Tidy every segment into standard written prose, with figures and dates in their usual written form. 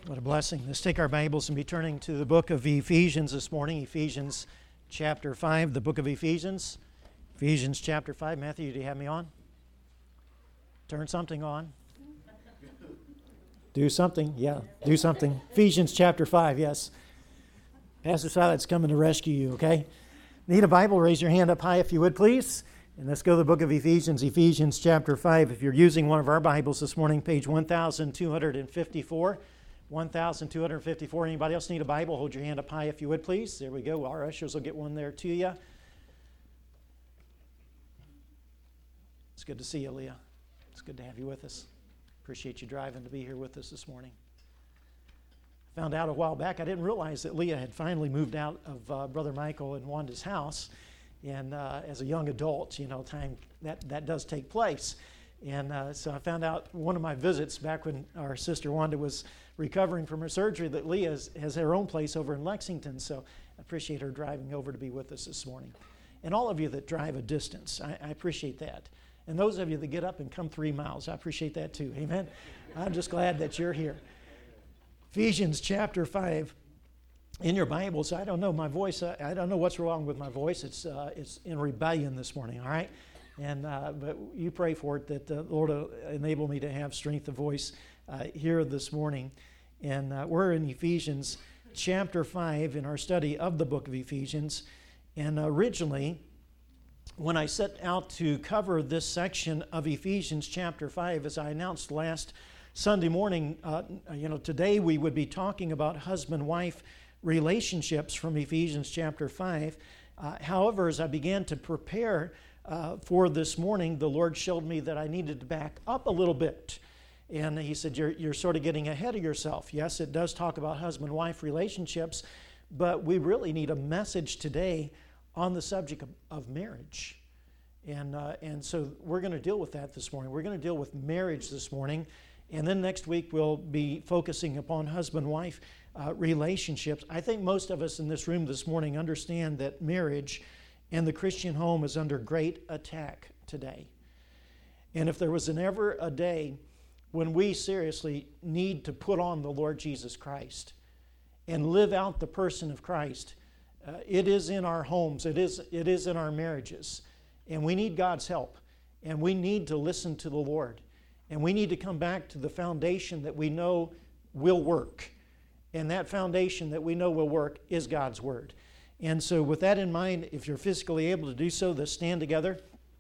What a blessing. Let's take our Bibles and be turning to the book of Ephesians this morning. Ephesians chapter 5, the book of Ephesians. Ephesians chapter 5. Matthew, do you have me on? Turn something on. Do something. Yeah, do something. Ephesians chapter 5, yes. Pastor Silat's coming to rescue you, okay? Need a Bible? Raise your hand up high if you would, please. And let's go to the book of Ephesians, Ephesians chapter 5. If you're using one of our Bibles this morning, page 1254. 1254. Anybody else need a Bible? Hold your hand up high if you would, please. There we go. Our ushers will get one there to you. It's good to see you, Leah. It's good to have you with us. Appreciate you driving to be here with us this morning. Found out a while back, I didn't realize that Leah had finally moved out of Brother Michael and Wanda's house. And as a young adult, time that does take place. And so I found out one of my visits back when our sister Wanda was recovering from her surgery that Leah has her own place over in Lexington. So I appreciate her driving over to be with us this morning. And all of you that drive a distance, I appreciate that. And those of you that get up and come 3 miles, I appreciate that too. Amen. I'm just glad that you're here. Ephesians chapter 5. In your Bibles, I don't know my voice. I don't know what's wrong with my voice. It's in rebellion this morning. All right. And but you pray for it that the Lord will enable me to have strength of voice here this morning. And we're in Ephesians chapter 5 in our study of the book of Ephesians. And originally, when I set out to cover this section of Ephesians chapter 5, as I announced last Sunday morning, today we would be talking about husband-wife relationships from Ephesians chapter 5. However, as I began to prepare for this morning, the Lord showed me that I needed to back up a little bit. And He said, you're sort of getting ahead of yourself. Yes, it does talk about husband-wife relationships, but we really need a message today on the subject of marriage. And so we're going to deal with that this morning. We're going to deal with marriage this morning. And then next week we'll be focusing upon husband-wife relationships. I think most of us in this room this morning understand that marriage and the Christian home is under great attack today. And if there was ever a day when we seriously need to put on the Lord Jesus Christ and live out the person of Christ, it is in our homes, it is in our marriages. And we need God's help. And we need to listen to the Lord. And we need to come back to the foundation that we know will work. And that foundation that we know will work is God's Word. And so with that in mind, if you're physically able to do so, let's stand together.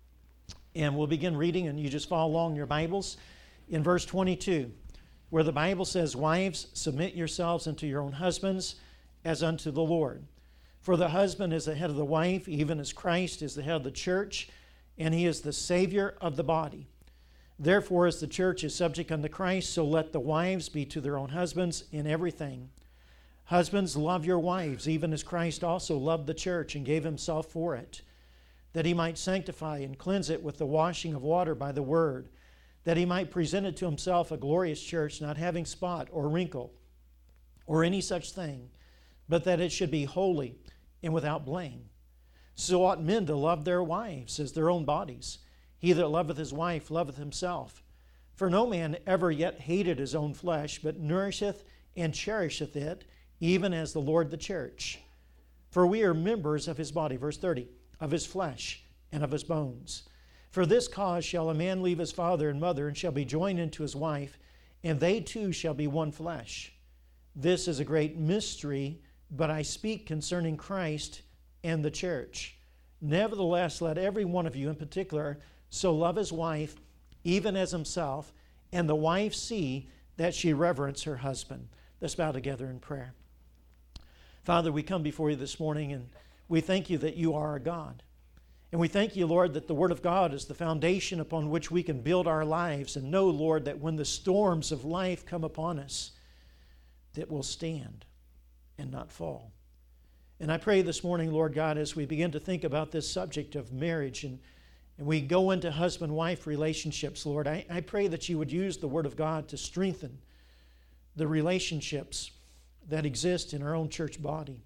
And we'll begin reading, and you just follow along in your Bibles. In verse 22, where the Bible says, "Wives, submit yourselves unto your own husbands as unto the Lord. For the husband is the head of the wife, even as Christ is the head of the church, and He is the Savior of the body. Therefore, as the church is subject unto Christ, so let the wives be to their own husbands in everything. Husbands, love your wives, even as Christ also loved the church and gave Himself for it, that He might sanctify and cleanse it with the washing of water by the word, that He might present it to Himself a glorious church, not having spot or wrinkle or any such thing, but that it should be holy and without blame. So ought men to love their wives as their own bodies. He that loveth his wife loveth himself. For no man ever yet hated his own flesh, but nourisheth and cherisheth it, even as the Lord the church. For we are members of His body," verse 30, "of His flesh and of His bones. For this cause shall a man leave his father and mother, and shall be joined unto his wife, and they two shall be one flesh. This is a great mystery, but I speak concerning Christ and the church. Nevertheless, let every one of you in particular so love his wife, even as himself, and the wife see that she reverence her husband." Let's bow together in prayer. Father, we come before You this morning, and we thank You that You are our God. And we thank You, Lord, that the Word of God is the foundation upon which we can build our lives, and know, Lord, that when the storms of life come upon us, that we'll stand and not fall. And I pray this morning, Lord God, as we begin to think about this subject of marriage and we go into husband-wife relationships, Lord, I pray that You would use the Word of God to strengthen the relationships that exist in our own church body.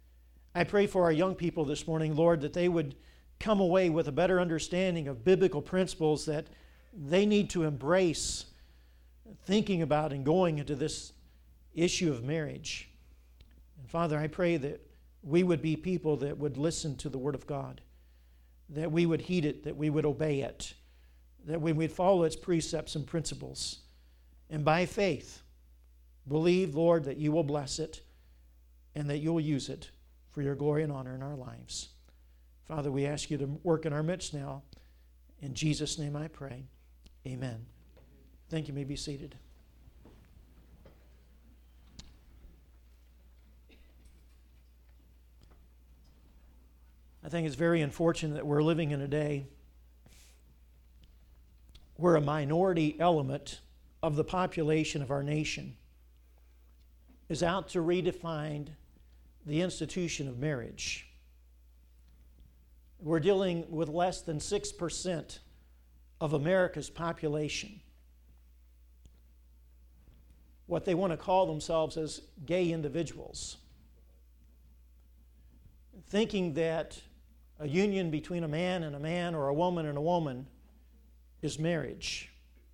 I pray for our young people this morning, Lord, that they would come away with a better understanding of biblical principles that they need to embrace thinking about and going into this issue of marriage. And Father, I pray that we would be people that would listen to the Word of God, that we would heed it, that we would obey it, that we would follow its precepts and principles, and by faith believe, Lord, that you will bless it and that you will use it for your glory and honor in our lives. Father, we ask you to work in our midst now. In Jesus' name I pray. Amen. Thank you. You may be seated. I think it's very unfortunate that we're living in a day where a minority element of the population of our nation is out to redefine the institution of marriage. We're dealing with less than 6% of America's population. What they want to call themselves as gay individuals, thinking that a union between a man or a woman and a woman is marriage.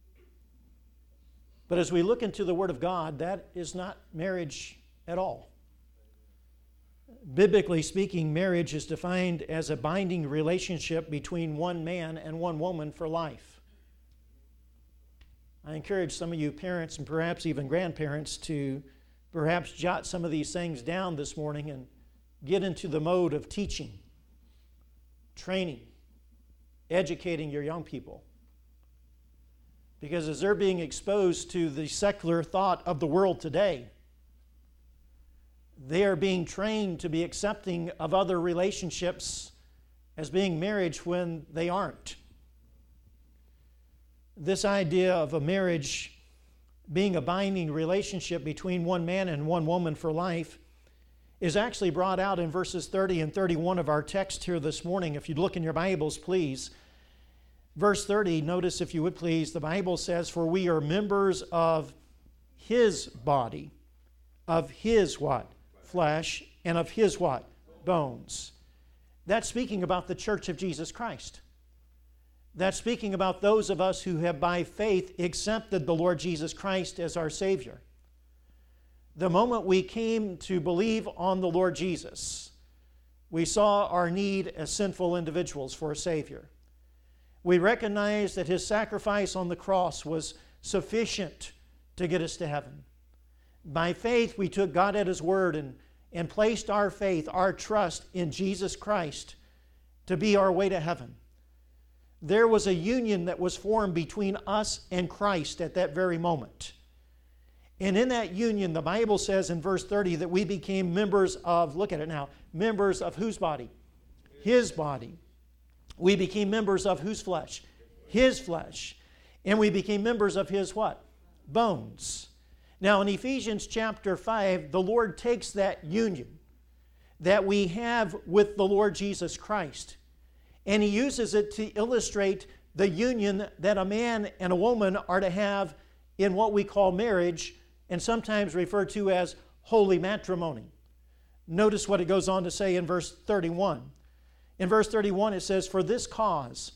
But as we look into the Word of God, that is not marriage at all. Biblically speaking, marriage is defined as a binding relationship between one man and one woman for life. I encourage some of you parents and perhaps even grandparents to perhaps jot some of these things down this morning and get into the mode of teaching, training, educating your young people. Because as they're being exposed to the secular thought of the world today, they are being trained to be accepting of other relationships as being marriage when they aren't. This idea of a marriage being a binding relationship between one man and one woman for life is actually brought out in verses 30 and 31 of our text here this morning. If you'd look in your Bibles, please. Verse 30, notice if you would please, the Bible says, "For we are members of His body, of His" what? Flesh, and of His what? Bones. That's speaking about the church of Jesus Christ. That's speaking about those of us who have by faith accepted the Lord Jesus Christ as our Savior. The moment we came to believe on the Lord Jesus, we saw our need as sinful individuals for a Savior. We recognized that His sacrifice on the cross was sufficient to get us to heaven. By faith, we took God at His word and placed our faith, our trust in Jesus Christ to be our way to heaven. There was a union that was formed between us and Christ at that very moment. And in that union, the Bible says in verse 30 that we became members of, look at it now, members of whose body? His body. We became members of whose flesh? His flesh. And we became members of His what? Bones. Now in Ephesians chapter 5, the Lord takes that union that we have with the Lord Jesus Christ, and He uses it to illustrate the union that a man and a woman are to have in what we call marriage, and sometimes referred to as holy matrimony. Notice what it goes on to say in verse 31. In verse 31 it says, "For this cause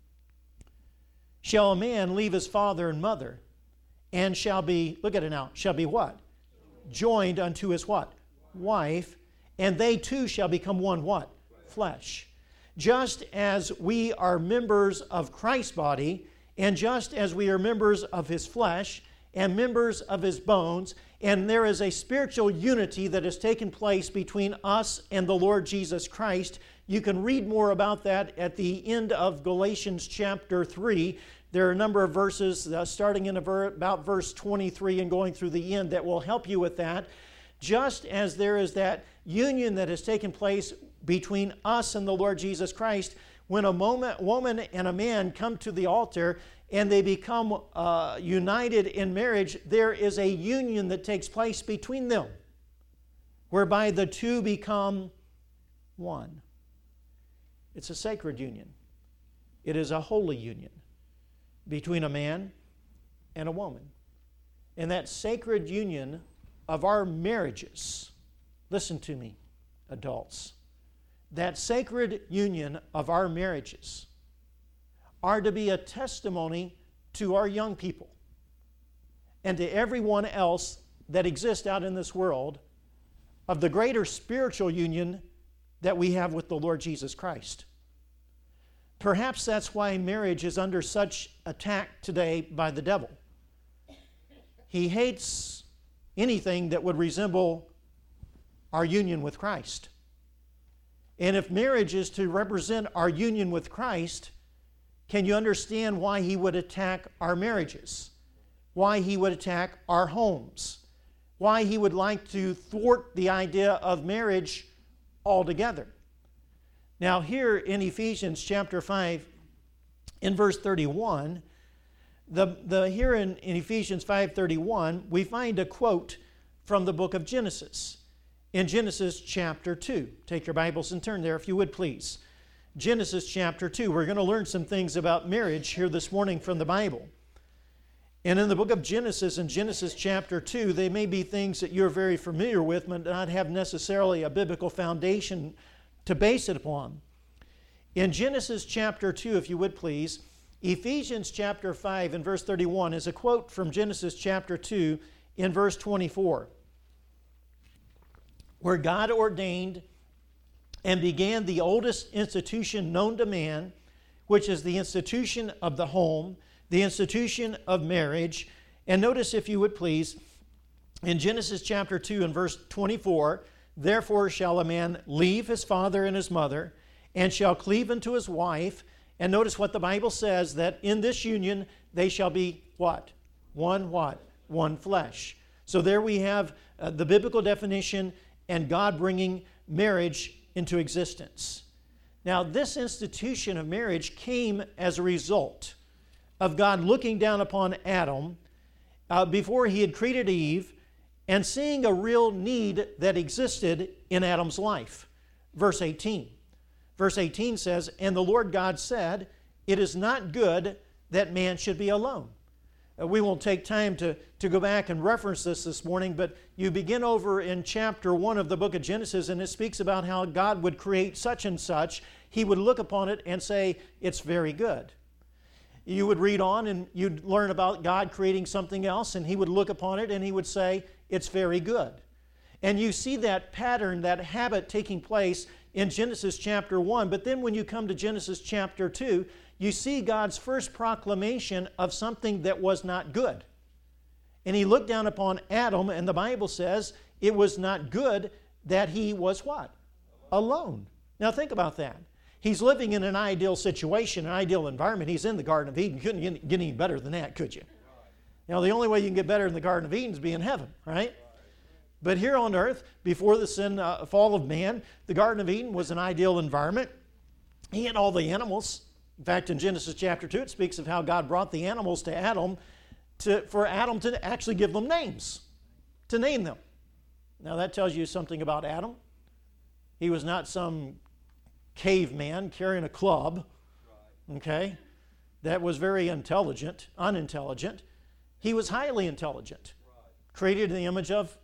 shall a man leave his father and mother, and shall be," look at it now, shall be what? Joined unto his what? Wife, and they two shall become one what? Flesh. Just as we are members of Christ's body, and just as we are members of His flesh, and members of His bones, and there is a spiritual unity that has taken place between us and the Lord Jesus Christ. You can read more about that at the end of Galatians chapter 3. There are a number of verses starting in about verse 23 and going through the end that will help you with that. Just as there is that union that has taken place between us and the Lord Jesus Christ, when a woman and a man come to the altar and they become united in marriage, there is a union that takes place between them, whereby the two become one. It's a sacred union. It is a holy union between a man and a woman. And that sacred union of our marriages, listen to me, adults, that sacred union of our marriages are to be a testimony to our young people and to everyone else that exist out in this world of the greater spiritual union that we have with the Lord Jesus Christ. Perhaps that's why marriage is under such attack today by the devil. He hates anything that would resemble our union with Christ. And if marriage is to represent our union with Christ, can you understand why he would attack our marriages? Why he would attack our homes? Why he would like to thwart the idea of marriage altogether? Now here in Ephesians chapter 5, in verse 31, here in Ephesians 5:31, we find a quote from the book of Genesis. In Genesis chapter 2. Take your Bibles and turn there if you would please. Genesis chapter 2. We're going to learn some things about marriage here this morning from the Bible. And in the book of Genesis, in Genesis chapter 2, they may be things that you're very familiar with, but not have necessarily a biblical foundation to base it upon. In Genesis chapter 2, if you would please, Ephesians chapter 5 and verse 31 is a quote from Genesis chapter 2 in verse 24. Where God ordained and began the oldest institution known to man, which is the institution of the home, the institution of marriage. And notice, if you would please, in Genesis chapter 2 and verse 24, therefore shall a man leave his father and his mother, and shall cleave unto his wife. And notice what the Bible says, that in this union they shall be what? One what? One flesh. So there we have the biblical definition and God bringing marriage into existence. Now, this institution of marriage came as a result of God looking down upon Adam before he had created Eve and seeing a real need that existed in Adam's life. Verse 18. Verse 18 says, and the Lord God said, it is not good that man should be alone. We won't take time to go back and reference this morning, but you begin over in chapter 1 of the book of Genesis, and it speaks about how God would create such and such. He would look upon it and say, it's very good. You would read on and you'd learn about God creating something else, and he would look upon it and he would say, it's very good. And you see that pattern, that habit taking place in Genesis chapter 1. But then when you come to Genesis chapter 2, you see God's first proclamation of something that was not good. And he looked down upon Adam, and the Bible says it was not good that he was what? Alone. Now think about that. He's living in an ideal situation, an ideal environment. He's in the Garden of Eden. You couldn't get any better than that, could you? Now the only way you can get better in the Garden of Eden is be in heaven, right? But here on earth, before the fall of man, the Garden of Eden was an ideal environment. He had all the animals. In fact, in Genesis chapter 2, it speaks of how God brought the animals to Adam for Adam to actually give them names, to name them. Now that tells you something about Adam. He was not some caveman carrying a club, okay? That was very unintelligent. He was highly intelligent, created in the image of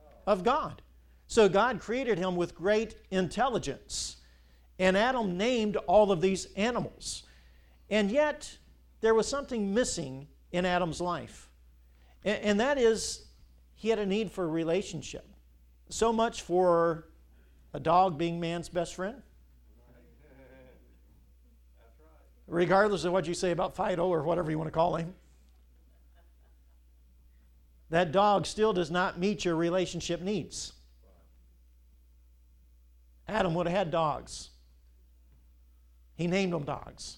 God. So God created him with great intelligence. And Adam named all of these animals. And yet, there was something missing in Adam's life. And that is, he had a need for a relationship. So much for a dog being man's best friend. Regardless of what you say about Fido or whatever you want to call him. That dog still does not meet your relationship needs. Adam would have had dogs. He named them dogs.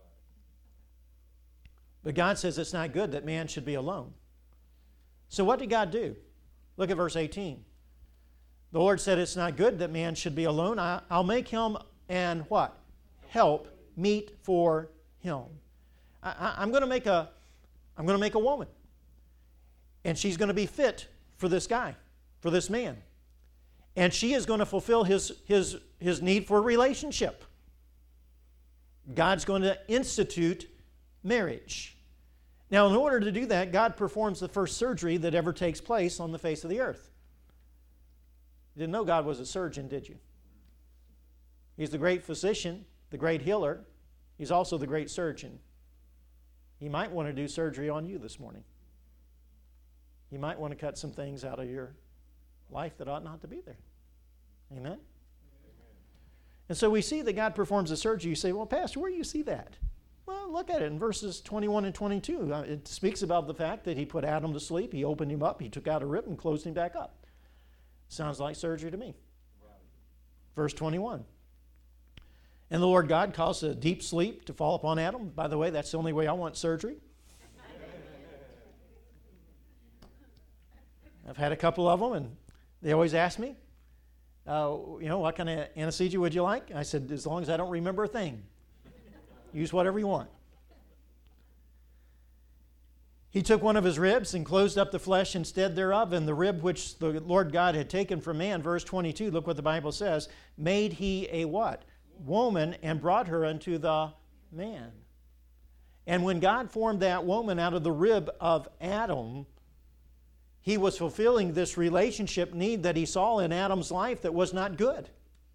But God says it's not good that man should be alone. So what did God do? Look at verse 18. The Lord said it's not good that man should be alone. I'll make him and what? Help meet for him. I'm going to make a woman. And she's going to be fit for this guy, for this man. And she is going to fulfill his need for a relationship. God's going to institute marriage. Now, in order to do that, God performs the first surgery that ever takes place on the face of the earth. You didn't know God was a surgeon, did you? He's the great physician, the great healer. He's also the great surgeon. He might want to do surgery on you this morning. you might want to cut some things out of your life that ought not to be there. Amen? And so we see that God performs a surgery. You say, well, Pastor, where do you see that? Well, look at it in verses 21 and 22. It speaks about the fact that he put Adam to sleep. He opened him up. He took out a rib and closed him back up. Sounds like surgery to me. Verse 21. And the Lord God caused a deep sleep to fall upon Adam. By the way, that's the only way I want surgery. I've had a couple of them, and they always ask me, what kind of anesthesia would you like? I said, as long as I don't remember a thing. Use whatever you want. He took one of his ribs and closed up the flesh instead thereof, and the rib which the Lord God had taken from man, verse 22, look what the Bible says, made he a what? Woman, and brought her unto the man. And when God formed that woman out of the rib of Adam, he was fulfilling this relationship need that he saw in Adam's life that was not good.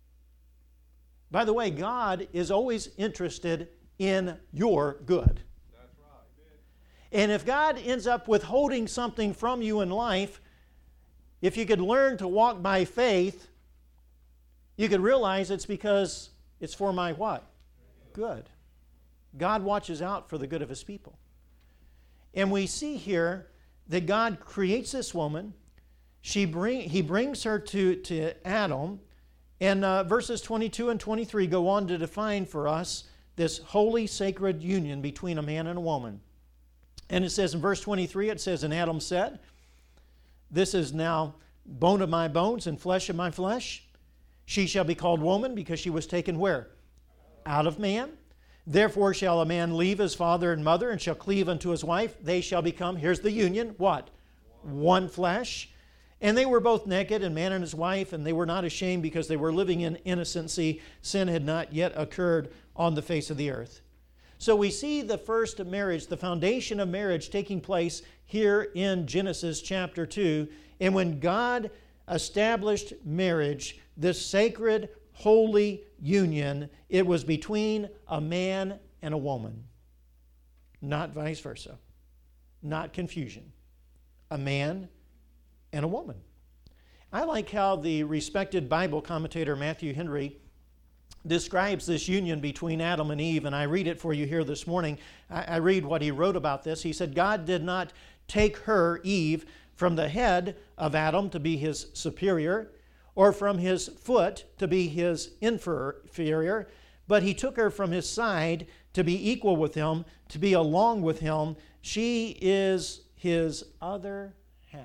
By the way, God is always interested in your good. That's right. And if God ends up withholding something from you in life, if you could learn to walk by faith, you could realize it's because it's for my what? Good. God watches out for the good of His people. And we see here that God creates this woman. He brings her to Adam. And verses 22 and 23 go on to define for us this holy, sacred union between a man and a woman. And it says in verse 23, it says, and Adam said, this is now bone of my bones and flesh of my flesh. She shall be called woman because she was taken where? Out of man. Therefore shall a man leave his father and mother and shall cleave unto his wife. They shall become, here's the union, what? One flesh. And they were both naked, and man and his wife, and they were not ashamed because they were living in innocency. Sin had not yet occurred on the face of the earth. So we see the first marriage, the foundation of marriage taking place here in Genesis chapter 2. And when God established marriage, this sacred, holy union, it was between a man and a woman. Not vice versa. Not confusion. A man and a woman. I like how the respected Bible commentator Matthew Henry describes this union between Adam and Eve, and I read it for you here this morning. I read what he wrote about this. He said, God did not take her, Eve, from the head of Adam to be his superior, or from his foot to be his inferior, but he took her from his side to be equal with him, to be along with him. She is his other half.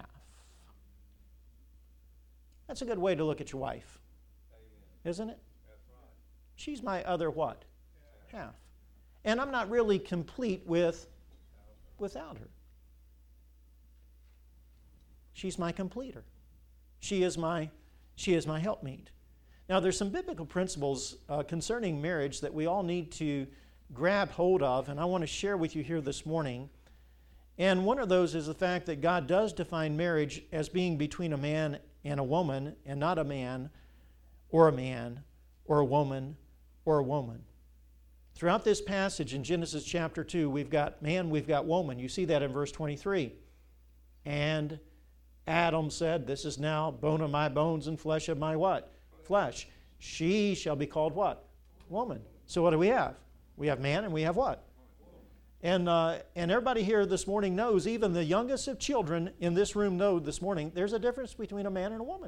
That's a good way to look at your wife, isn't it? That's right. She's my other what? Half. And I'm not really complete without her. She's my completer. She is my helpmeet. Now, there's some biblical principles concerning marriage that we all need to grab hold of, and I want to share with you here this morning. And one of those is the fact that God does define marriage as being between a man and a woman, and not a man or a woman or a woman. Throughout this passage in Genesis chapter 2, we've got man, we've got woman. You see that in verse 23. And Adam said, this is now bone of my bones and flesh of my what? Flesh. She shall be called what? Woman. So what do we have? We have man and we have what? And everybody here this morning knows, even the youngest of children in this room know this morning, there's a difference between a man and a woman.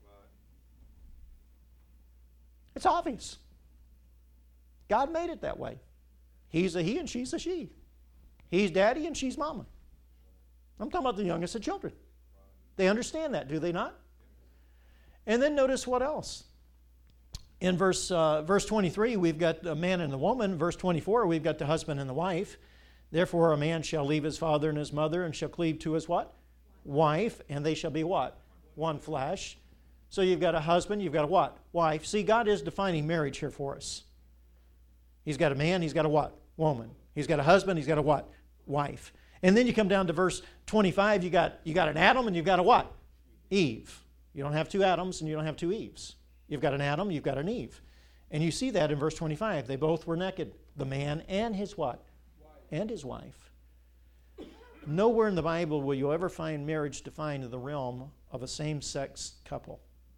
It's obvious. God made it that way. He's a he and she's a she. He's daddy and she's mama. I'm talking about the youngest of children. They understand that, do they not? And then notice what else. In verse 23, we've got the man and the woman. Verse 24, we've got the husband and the wife. Therefore, a man shall leave his father and his mother and shall cleave to his what? Wife. And they shall be what? One flesh. So you've got a husband, you've got a what? Wife. See, God is defining marriage here for us. He's got a man, he's got a what? Woman. He's got a husband, he's got a what? Wife. And then you come down to verse 25, you got an Adam and you've got a what? Eve. You don't have two Adams and you don't have two Eves. You've got an Adam, you've got an Eve. And you see that in verse 25. They both were naked, the man and his what? And his wife. Nowhere in the Bible will you ever find marriage defined in the realm of a same-sex couple.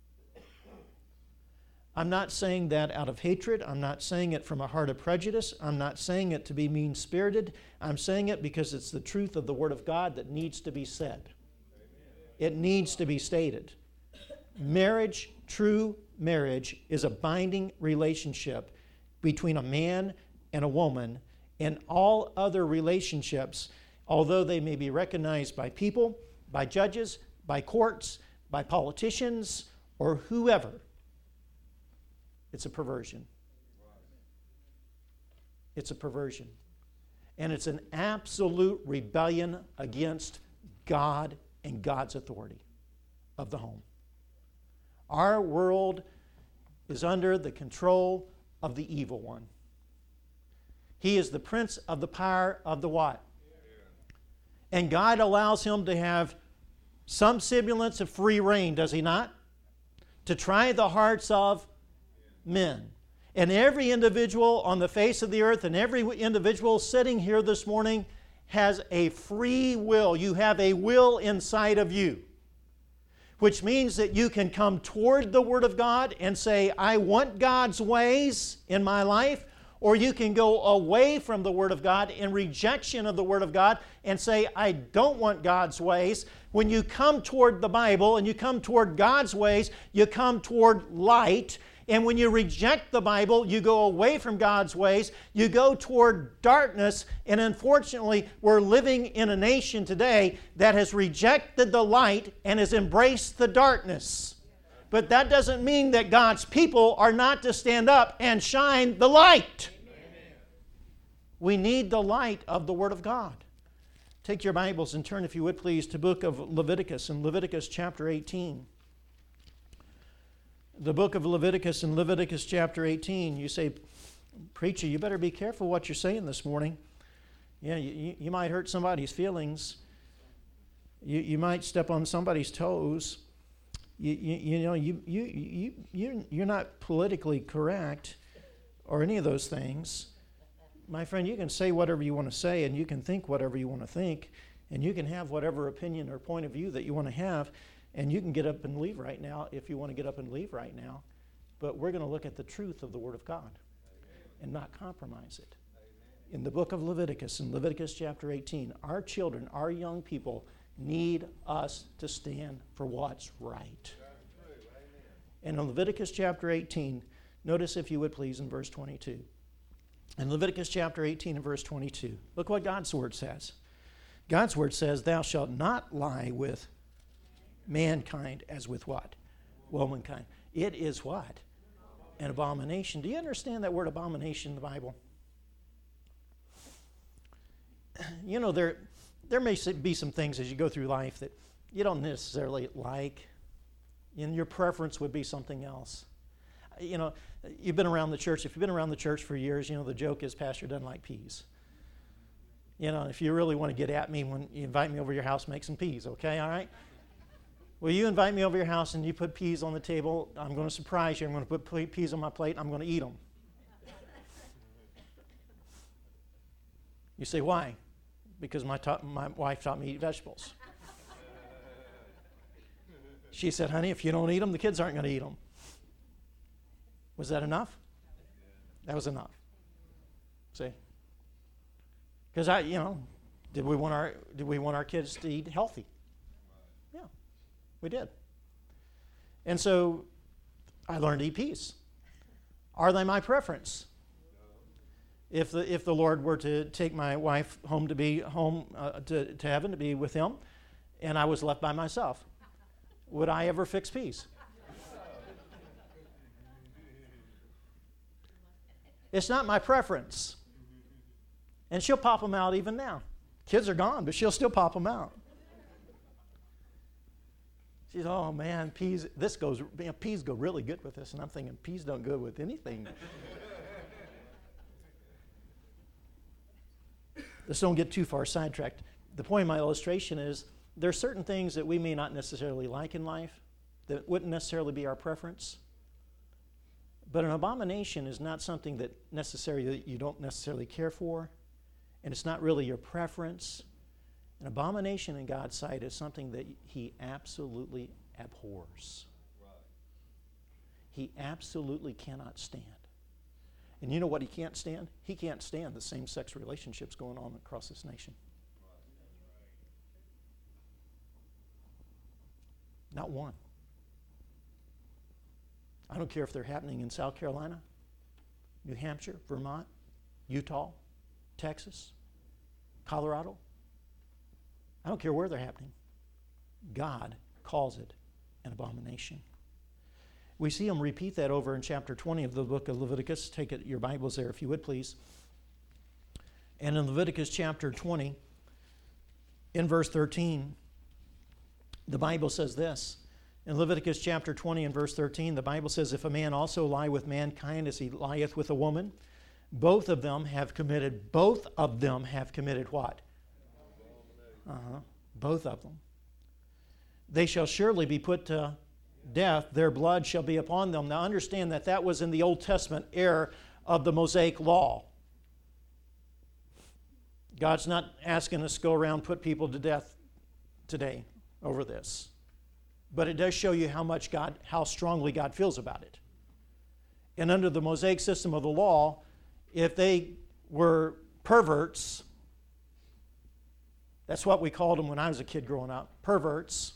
I'm not saying that out of hatred. I'm not saying it from a heart of prejudice. I'm not saying it to be mean-spirited. I'm saying it because it's the truth of the Word of God that needs to be said. It needs to be stated. Marriage, true marriage, is a binding relationship between a man and a woman, and all other relationships, although they may be recognized by people, by judges, by courts, by politicians, or whoever, it's a perversion. It's a perversion. And it's an absolute rebellion against God and God's authority of the home. Our world is under the control of the evil one. He is the prince of the power of the what? And God allows him to have some semblance of free reign, does he not? To try the hearts of men. And every individual on the face of the earth and every individual sitting here this morning has a free will. You have a will inside of you, which means that you can come toward the Word of God and say, I want God's ways in my life, or you can go away from the Word of God in rejection of the Word of God and say, I don't want God's ways. When you come toward the Bible and you come toward God's ways, you come toward light. And when you reject the Bible, you go away from God's ways, you go toward darkness, and unfortunately, we're living in a nation today that has rejected the light and has embraced the darkness. But that doesn't mean that God's people are not to stand up and shine the light. We need the light of the Word of God. Take your Bibles and turn, if you would please, to the book of Leviticus, in Leviticus chapter 18. The book of Leviticus in Leviticus chapter 18. You say, preacher, you better be careful what you're saying this morning. Yeah, you might hurt somebody's feelings. You might step on somebody's toes. You're not politically correct or any of those things. My friend, you can say whatever you want to say, and you can think whatever you want to think, and you can have whatever opinion or point of view that you want to have. And you can get up and leave right now if you want to get up and leave right now. But we're going to look at the truth of the Word of God and not compromise it. In the book of Leviticus, in Leviticus chapter 18, our children, our young people need us to stand for what's right. And in Leviticus chapter 18, notice if you would please in verse 22. In Leviticus chapter 18 and verse 22, look what God's Word says. God's Word says, thou shalt not lie with mankind as with what? Womankind. It is what? An abomination. Do you understand that word abomination in the Bible? You know, there may be some things as you go through life that you don't necessarily like, and your preference would be something else. You know, you've been around the church. If you've been around the church for years, you know, the joke is pastor doesn't like peas. You know, if you really want to get at me when you invite me over your house, make some peas, okay? All right? Well, you invite me over your house and you put peas on the table. I'm going to surprise you. I'm going to put peas on my plate. I'm going to eat them. You say, why? Because my wife taught me to eat vegetables. She said, honey, if you don't eat them, the kids aren't going to eat them. Was that enough? That was enough. See? Because did we want our kids to eat healthy? We did. And so I learned to eat peas. Are they my preference? If the Lord were to take my wife home to heaven to be with Him, and I was left by myself, would I ever fix peas? It's not my preference. And she'll pop them out even now. Kids are gone, but she'll still pop them out. She said, oh man, peas go really good with this. And I'm thinking, peas don't go with anything. Let's don't get too far sidetracked. The point of my illustration is there are certain things that we may not necessarily like in life that wouldn't necessarily be our preference. But an abomination is not something that you don't necessarily care for, and it's not really your preference. An abomination in God's sight is something that He absolutely abhors. He absolutely cannot stand. And you know what He can't stand? He can't stand the same-sex relationships going on across this nation. Not one. I don't care if they're happening in South Carolina, New Hampshire, Vermont, Utah, Texas, Colorado. I don't care where they're happening. God calls it an abomination. We see Him repeat that over in chapter 20 of the book of Leviticus. Take it, your Bibles there, if you would, please. And in Leviticus chapter 20, in verse 13, the Bible says this. In Leviticus chapter 20 and verse 13, the Bible says, "If a man also lie with mankind as he lieth with a woman, both of them have committed what? Both of them. They shall surely be put to death. Their blood shall be upon them." Now understand that that was in the Old Testament era of the Mosaic Law. God's not asking us to go around and put people to death today over this. But it does show you how strongly God feels about it. And under the Mosaic system of the law, if they were perverts, that's what we called them when I was a kid growing up, perverts,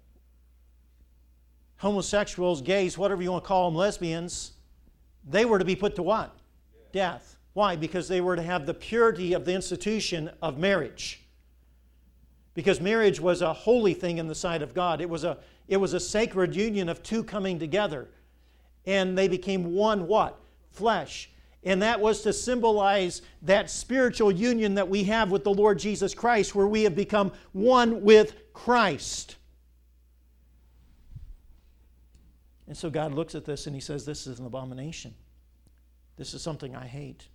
homosexuals, gays, whatever you want to call them, lesbians, they were to be put to what? Death. Why? Because they were to have the purity of the institution of marriage. Because marriage was a holy thing in the sight of God. It was a sacred union of two coming together. And they became one what? Flesh. And that was to symbolize that spiritual union that we have with the Lord Jesus Christ, where we have become one with Christ. And so God looks at this and He says, this is an abomination. This is something I hate.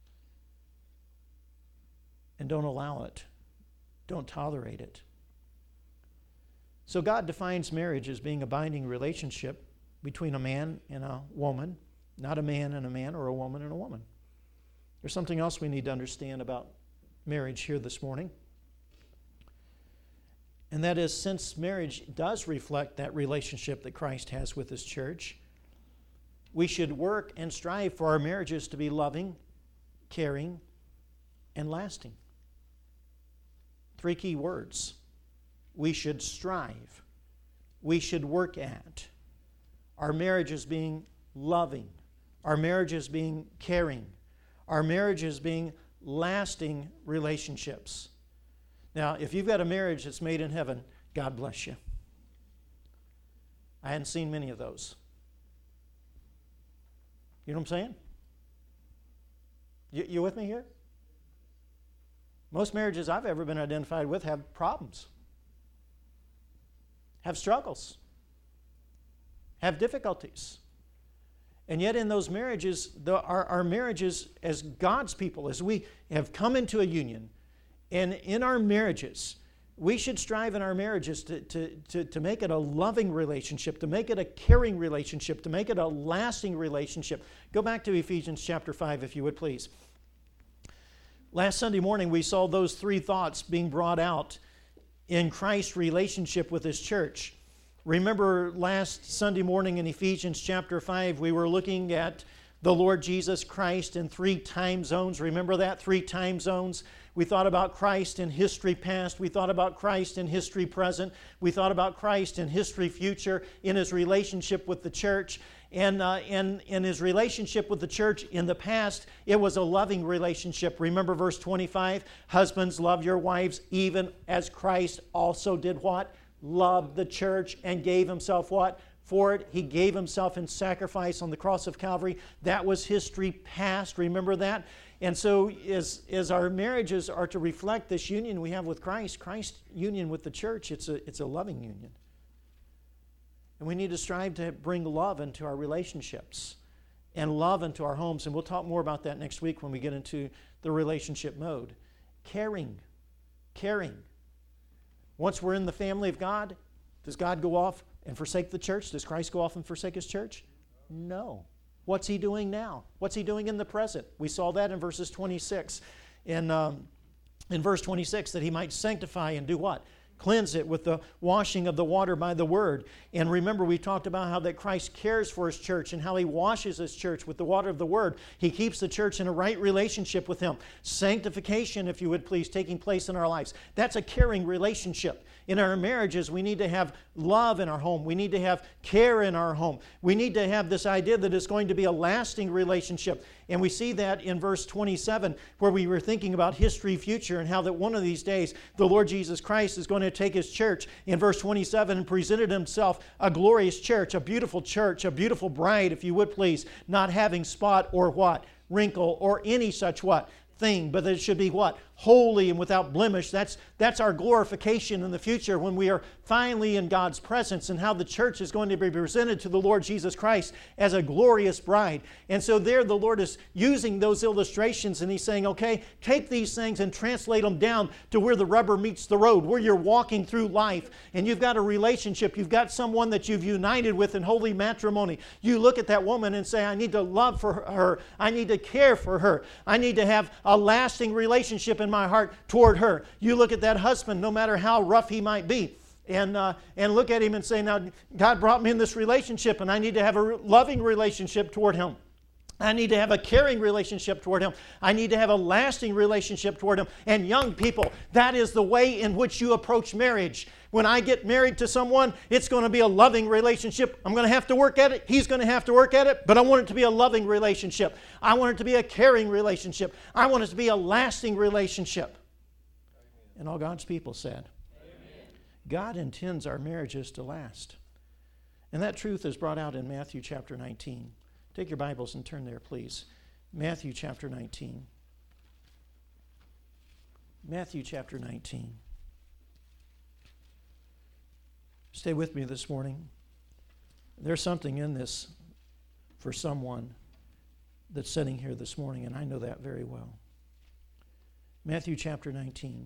And don't allow it. Don't tolerate it. So God defines marriage as being a binding relationship between a man and a woman, not a man and a man or a woman and a woman. There's something else we need to understand about marriage here this morning. And that is, since marriage does reflect that relationship that Christ has with His church, we should work and strive for our marriages to be loving, caring, and lasting. 3 key words. We should strive. We should work at. Our marriages being loving. Our marriages being caring. Our marriages being lasting relationships. Now, if you've got a marriage that's made in heaven, God bless you. I hadn't seen many of those. You know what I'm saying? You with me here? Most marriages I've ever been identified with have problems, have struggles, have difficulties. And yet in those marriages, our marriages as God's people, as we have come into a union, and in our marriages, we should strive in our marriages to make it a loving relationship, to make it a caring relationship, to make it a lasting relationship. Go back to Ephesians chapter 5, if you would, please. Last Sunday morning, we saw those 3 thoughts being brought out in Christ's relationship with His church. Remember last Sunday morning in Ephesians chapter 5, we were looking at the Lord Jesus Christ in 3 time zones. Remember that? 3 time zones. We thought about Christ in history past. We thought about Christ in history present. We thought about Christ in history future, in His relationship with the church. And in His relationship with the church in the past, it was a loving relationship. Remember verse 25? Husbands, love your wives, even as Christ also did what? Loved the church and gave Himself what? For it. He gave Himself in sacrifice on the cross of Calvary. That was history past. Remember that? And so as our marriages are to reflect this union we have with Christ, Christ's union with the church, it's a loving union. And we need to strive to bring love into our relationships and love into our homes. And we'll talk more about that next week when we get into the relationship mode. Caring. Once we're in the family of God, does God go off and forsake the church? Does Christ go off and forsake His church? No. What's He doing now? What's He doing in the present? We saw that in verses 26 in in verse 26, that He might sanctify and do what? Cleanse it with the washing of the water by the Word. And remember, we talked about how that Christ cares for His church and how He washes His church with the water of the Word. He keeps the church in a right relationship with Him. Sanctification, if you would please, taking place in our lives. That's a caring relationship. In our marriages, we need to have love in our home. We need to have care in our home. We need to have this idea that it's going to be a lasting relationship. And we see that in verse 27, where we were thinking about history, future, and how that one of these days the Lord Jesus Christ is going to take His church in verse 27 and presented Himself a glorious church, a beautiful bride, if you would please, not having spot or what? Wrinkle or any such what? Thing, but it should be what? Holy and without blemish. That's our glorification in the future when we are finally in God's presence, and how the church is going to be presented to the Lord Jesus Christ as a glorious bride. And so there the Lord is using those illustrations, and He's saying, okay, take these things and translate them down to where the rubber meets the road, where you're walking through life and you've got a relationship, you've got someone that you've united with in holy matrimony. You look at that woman and say, I need to love for her, I need to care for her, I need to have a lasting relationship in my heart toward her. You look at that husband, no matter how rough he might be, and look at him and say, now God brought me in this relationship, and I need to have a loving relationship toward him. I need to have a caring relationship toward him. I need to have a lasting relationship toward him. And young people, that is the way in which you approach marriage. When I get married to someone, it's going to be a loving relationship. I'm going to have to work at it. He's going to have to work at it. But I want it to be a loving relationship. I want it to be a caring relationship. I want it to be a lasting relationship. And all God's people said, Amen. God intends our marriages to last. And that truth is brought out in Matthew chapter 19. Take your Bibles and turn there, please. Matthew chapter 19. Matthew chapter 19. Stay with me this morning. There's something in this for someone that's sitting here this morning, and I know that very well. Matthew chapter 19.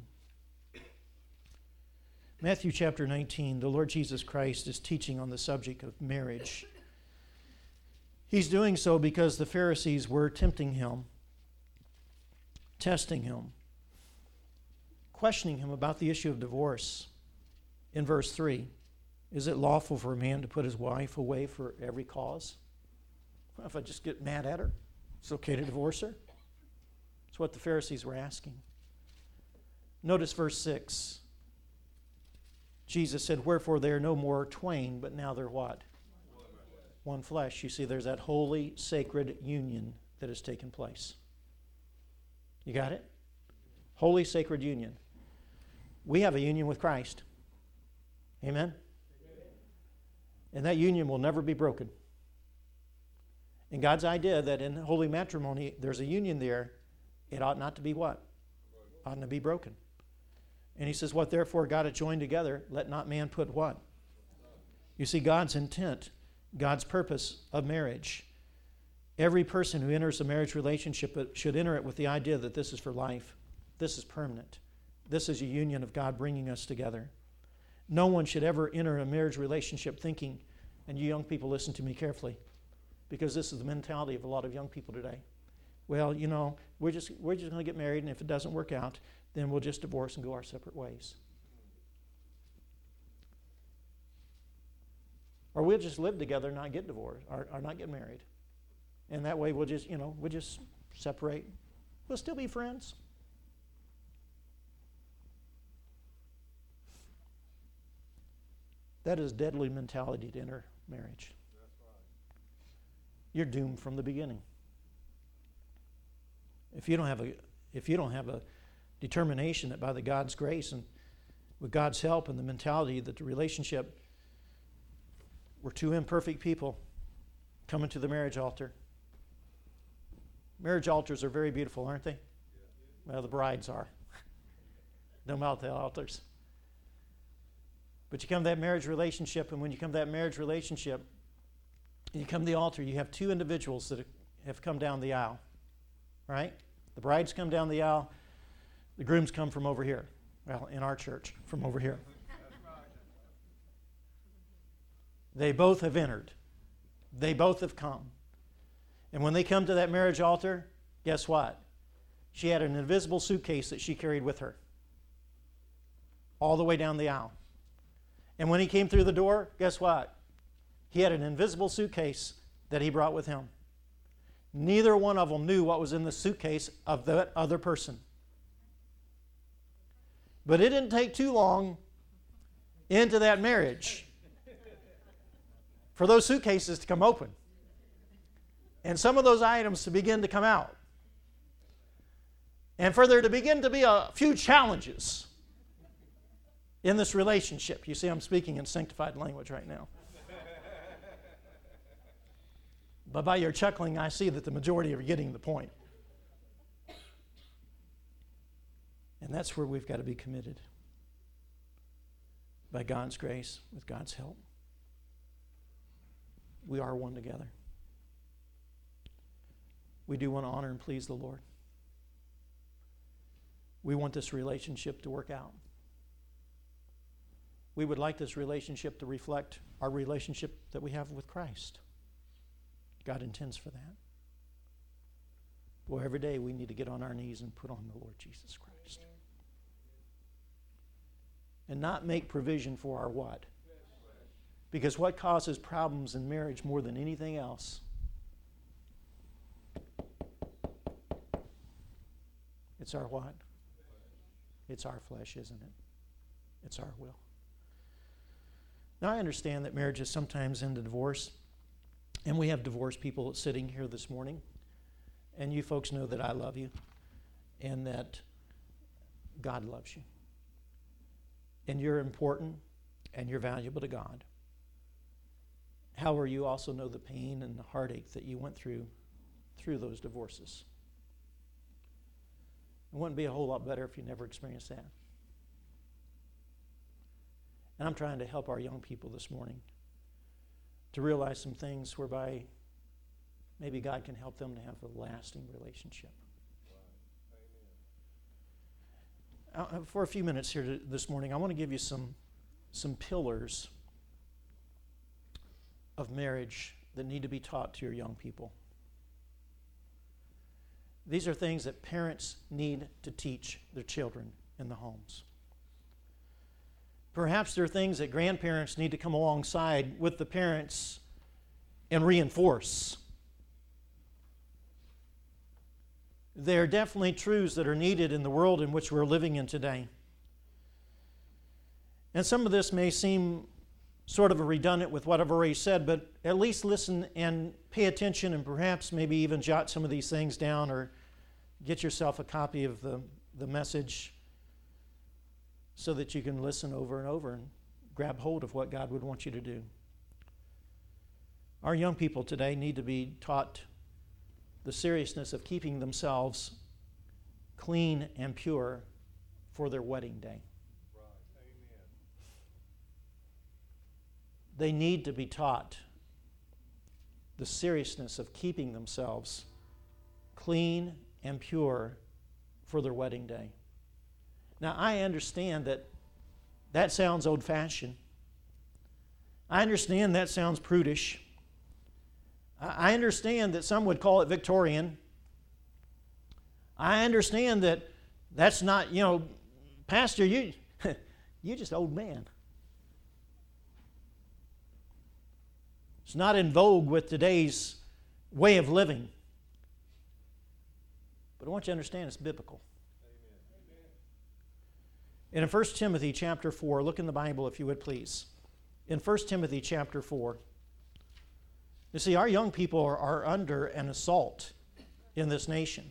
Matthew chapter 19, the Lord Jesus Christ is teaching on the subject of marriage. He's doing so because the Pharisees were tempting Him, testing Him, questioning Him about the issue of divorce. In verse 3, is it lawful for a man to put his wife away for every cause? Well, if I just get mad at her, it's okay to divorce her? That's what the Pharisees were asking. Notice verse 6. Jesus said, wherefore they are no more twain, but now they're what? One flesh. You see, there's that holy, sacred union that has taken place. You got it? Holy, sacred union. We have a union with Christ. Amen? And that union will never be broken. And God's idea that in holy matrimony, there's a union there, it ought not to be what? Ought not to be broken. And He says, what therefore God hath joined together, let not man put what? You see, God's intent, God's purpose of marriage. Every person who enters a marriage relationship should enter it with the idea that this is for life. This is permanent. This is a union of God bringing us together. No one should ever enter a marriage relationship thinking, and you young people listen to me carefully, because this is the mentality of a lot of young people today. Well, you know, we're just going to get married, and if it doesn't work out, then we'll just divorce and go our separate ways. Or we'll just live together and not get divorced, or not get married. And that way we'll just separate. We'll still be friends. That is deadly mentality to enter marriage. You're doomed from the beginning. If you don't have a determination that by the God's grace and with God's help and the mentality that the relationship, we're two imperfect people coming to the marriage altar. Marriage altars are very beautiful, aren't they? Well, the brides are. Don't mount the altars. But you come to that marriage relationship, and when you come to that marriage relationship, and you come to the altar, you have two individuals that have come down the aisle, right? The brides come down the aisle, the grooms come from over here. Well, in our church, from over here. They both have entered. They both have come. And when they come to that marriage altar, guess what? she had an invisible suitcase that she carried with her all the way down the aisle. And when he came through the door, guess what? He had an invisible suitcase that he brought with him. Neither one of them knew what was in the suitcase of the other person. But it didn't take too long into that marriage for those suitcases to come open and some of those items to begin to come out, and for there to begin to be a few challenges in this relationship. You see, I'm speaking in sanctified language right now. But by your chuckling, I see that the majority are getting the point. And that's where we've got to be committed. By God's grace, with God's help. We are one together. We do want to honor and please the Lord. We want this relationship to work out. We would like this relationship to reflect our relationship that we have with Christ. God intends for that. Well, every day we need to get on our knees and put on the Lord Jesus Christ. And not make provision for our what? Because what causes problems in marriage more than anything else? It's our what? It's our flesh, isn't it? It's our will. Now, I understand that marriages sometimes end in divorce. And we have divorced people sitting here this morning. And you folks know that I love you. And that God loves you. And you're important. And you're valuable to God. However, you also know the pain and the heartache that you went through those divorces. It wouldn't be a whole lot better if you never experienced that. And I'm trying to help our young people this morning to realize some things whereby maybe God can help them to have a lasting relationship. For a few minutes here this morning, I want to give you some pillars of marriage that need to be taught to your young people. These are things that parents need to teach their children in the homes. Perhaps there are things that grandparents need to come alongside with the parents and reinforce. There are definitely truths that are needed in the world in which we're living in today. And some of this may seem sort of redundant with what I've already said, but at least listen and pay attention and perhaps maybe even jot some of these things down or get yourself a copy of the message so that you can listen over and over and grab hold of what God would want you to do. Our young people today need to be taught the seriousness of keeping themselves clean and pure for their wedding day. Right. Amen. They need to be taught the seriousness of keeping themselves clean and pure for their wedding day. Now, I understand that sounds old-fashioned. I understand that sounds prudish. I understand that some would call it Victorian. I understand that that's not, Pastor, you're just old man. It's not in vogue with today's way of living. But I want you to understand it's biblical. And in 1 Timothy chapter 4, look in the Bible if you would please. In 1 Timothy chapter 4, you see, our young people are under an assault in this nation.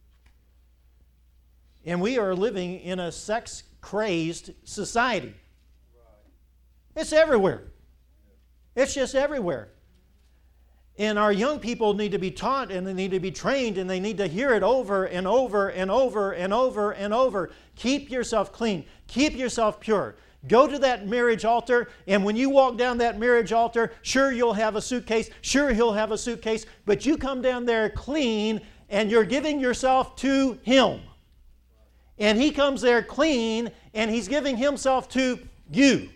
And we are living in a sex-crazed society. It's everywhere. It's just everywhere. And our young people need to be taught and they need to be trained and they need to hear it over and over and over and over and over. Keep yourself clean. Keep yourself pure. Go to that marriage altar, and when you walk down that marriage altar, sure, you'll have a suitcase. Sure, he'll have a suitcase. But you come down there clean and you're giving yourself to him. And he comes there clean and he's giving himself to you.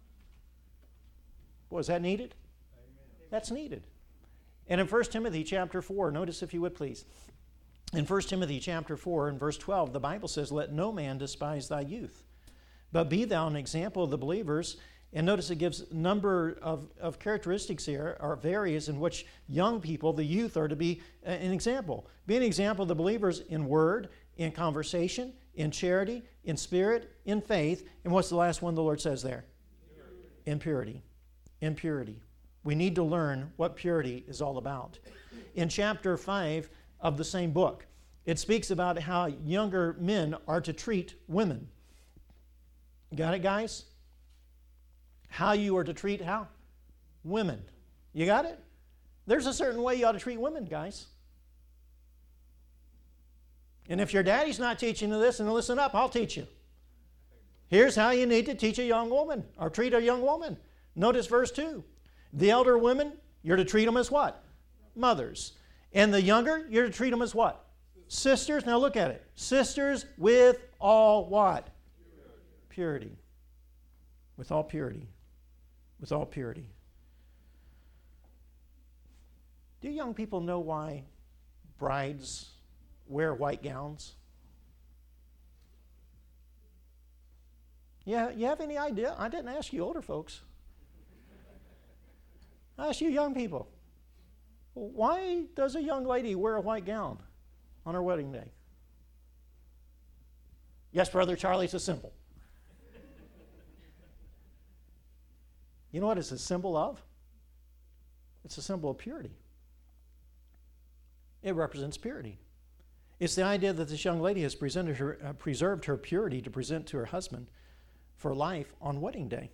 Was that needed? That's needed. And in 1 Timothy chapter 4, notice if you would please. In 1 Timothy chapter 4 and verse 12, the Bible says, "Let no man despise thy youth, but be thou an example of the believers." And notice it gives a number of characteristics here, or areas in which young people, the youth, are to be an example. Be an example of the believers in word, in conversation, in charity, in spirit, in faith. And what's the last one the Lord says there? In purity. In purity. We need to learn what purity is all about. In chapter 5 of the same book, it speaks about how younger men are to treat women. Got it, guys? How you are to treat how? Women. You got it? There's a certain way you ought to treat women, guys. And if your daddy's not teaching you this, then listen up, I'll teach you. Here's how you need to teach a young woman, or treat a young woman. Notice verse 2. The elder women, you're to treat them as what? Mothers. And the younger, you're to treat them as what? Sisters. Now look at it. Sisters with all what? Purity. With all purity. With all purity. Do young people know why brides wear white gowns? Yeah, you have any idea? I didn't ask you older folks. I asked you young people. Why does a young lady wear a white gown on her wedding day? Yes, Brother Charlie, it's a symbol. You know what it's a symbol of? It's a symbol of purity. It represents purity. It's the idea that this young lady has preserved her purity to present to her husband for life on wedding day.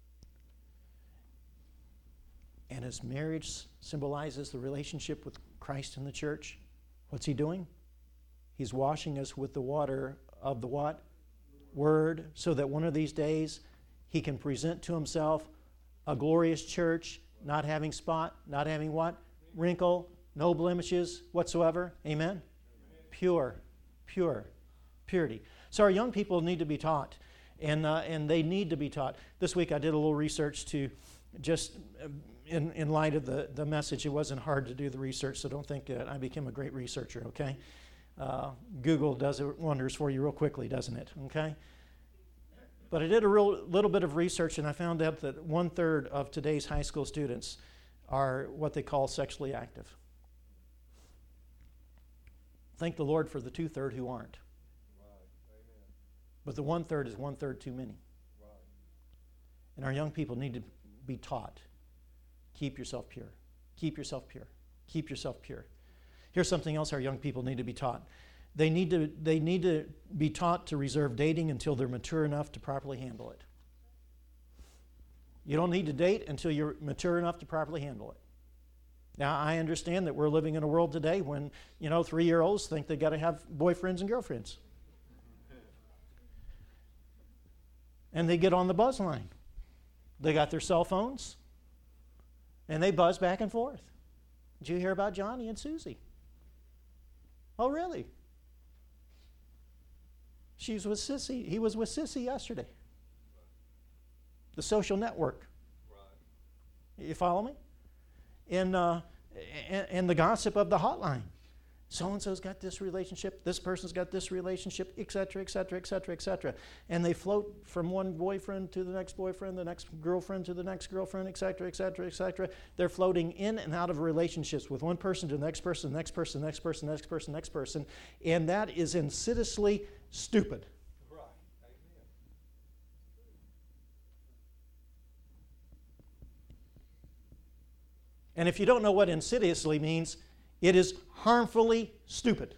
And as marriage symbolizes the relationship with Christ and the church, what's he doing? He's washing us with the water of the what? Word, so that one of these days he can present to himself a glorious church, not having spot, not having what? Wrinkle, no blemishes whatsoever. Amen? Pure, purity. So our young people need to be taught, and they need to be taught. This week I did a little research to just, in light of the message, it wasn't hard to do the research, so don't think that I became a great researcher, okay? Google does wonders for you real quickly, doesn't it? Okay? But I did a little bit of research, and I found out that 1/3 of today's high school students are what they call sexually active. Thank the Lord for the 2/3 who aren't. But the 1/3 is 1/3 too many. And our young people need to be taught. Keep yourself pure. Keep yourself pure. Keep yourself pure. Here's something else our young people need to be taught. They need to be taught to reserve dating until they're mature enough to properly handle it. You don't need to date until you're mature enough to properly handle it. Now, I understand that we're living in a world today when, 3-year-olds think they got to have boyfriends and girlfriends. And they get on the buzz line. They got their cell phones, and they buzz back and forth. Did you hear about Johnny and Susie? Oh, really? She's with Sissy. He was with Sissy yesterday. The social network. You follow me? And the gossip of the hotline. So-and-so's got this relationship, this person's got this relationship, et cetera, et cetera, et cetera, et cetera. And they float from one boyfriend to the next boyfriend, the next girlfriend to the next girlfriend, et cetera, et cetera, et cetera. They're floating in and out of relationships with one person to the next person, the next person, the next person, the next person, the next person. And that is insidiously stupid. Right. And if you don't know what insidiously means, it is harmfully stupid.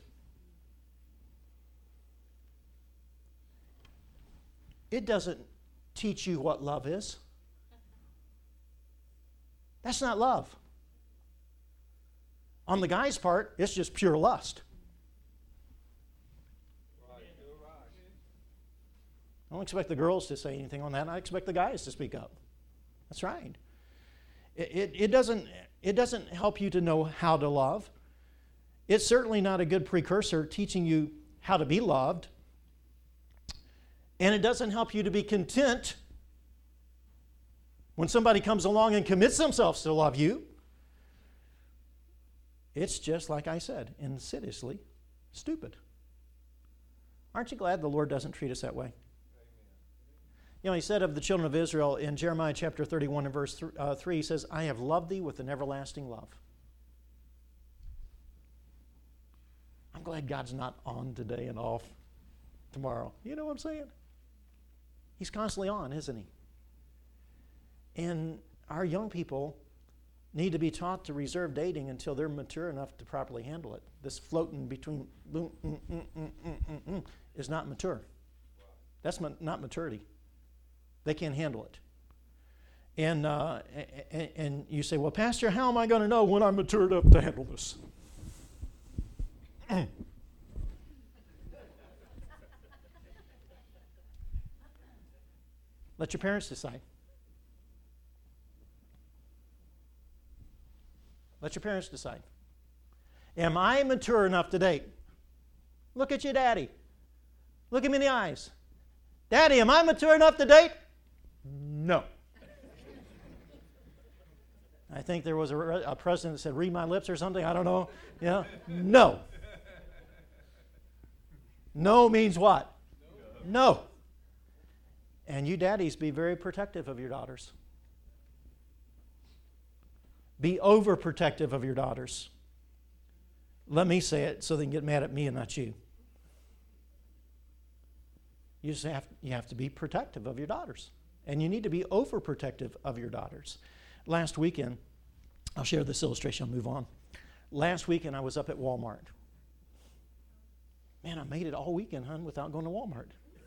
It doesn't teach you what love is. That's not love. On the guy's part, it's just pure lust. I don't expect the girls to say anything on that. I expect the guys to speak up. That's right. It doesn't help you to know how to love. It's certainly not a good precursor teaching you how to be loved. And it doesn't help you to be content when somebody comes along and commits themselves to love you. It's just like I said, insidiously Stupid. Aren't you glad the Lord doesn't treat us that way? You know, he said of the children of Israel in Jeremiah chapter 31 and verse 3, he says, I have loved thee with an everlasting love. I'm glad God's not on today and off tomorrow. You know what I'm saying? He's constantly on, isn't he? And our young people need to be taught to reserve dating until they're mature enough to properly handle it. This floating between is not mature. That's not maturity. They can't handle it. And you say, well, Pastor, how am I going to know when I'm matured up to handle this? Let your parents decide. Let your parents decide. Am I mature enough to date? Look at your daddy. Look him in the eyes. Daddy, am I mature enough to date? No. I think there was a president that said, read my lips or something. I don't know. Yeah. No. No means what? No. And you daddies, be very protective of your daughters. Be overprotective of your daughters. Let me say it so they can get mad at me and not you. You have to be protective of your daughters. And you need to be overprotective of your daughters. Last weekend, I'll share this illustration, I'll move on. Last weekend, I was up at Walmart. Man, I made it all weekend, hon, without going to Walmart.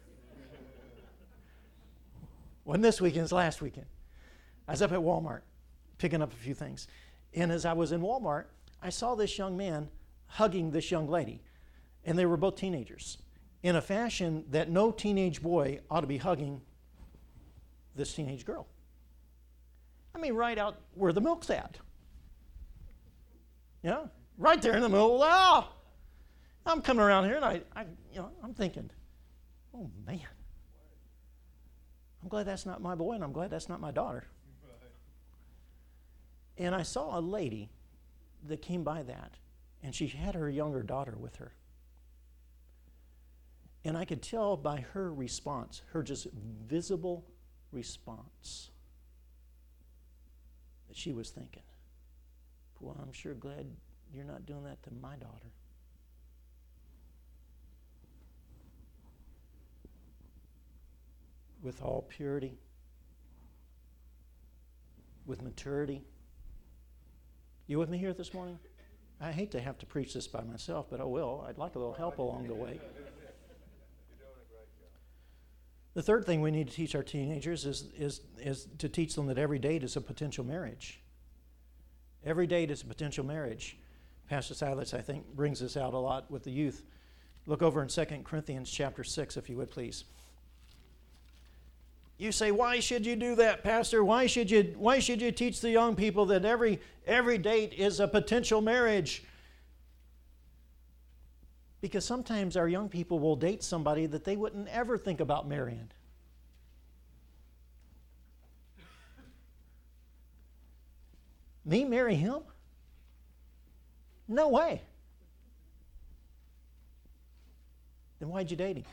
Wasn't this weekend, it's last weekend. I was up at Walmart, picking up a few things. And as I was in Walmart, I saw this young man hugging this young lady. And they were both teenagers, in a fashion that no teenage boy ought to be hugging this teenage girl. I mean, right out where the milk's at. Yeah, right there in the middle. Ah! I'm coming around here and I'm thinking, oh man, I'm glad that's not my boy and I'm glad that's not my daughter. And I saw a lady that came by that, and she had her younger daughter with her. And I could tell by her response, her just visible response, that she was thinking, well, I'm sure glad you're not doing that to my daughter. With all purity, with maturity. You with me here this morning? I hate to have to preach this by myself, but I will. I'd like a little help along the way. The third thing we need to teach our teenagers is to teach them that every date is a potential marriage. Every date is a potential marriage. Pastor Silas, I think, brings this out a lot with the youth. Look over in 2 Corinthians chapter 6, if you would, please. You say, why should you do that, Pastor? Why should you teach the young people that every date is a potential marriage? Because sometimes our young people will date somebody that they wouldn't ever think about marrying. Me marry him? No way. Then why'd you date him?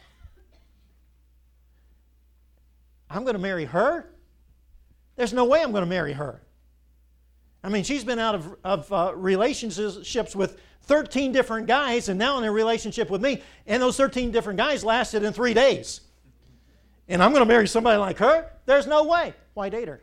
I'm going to marry her? There's no way I'm going to marry her. I mean, she's been out of relationships with 13 different guys and now in a relationship with me. And those 13 different guys lasted in 3 days. And I'm going to marry somebody like her? There's no way. Why date her?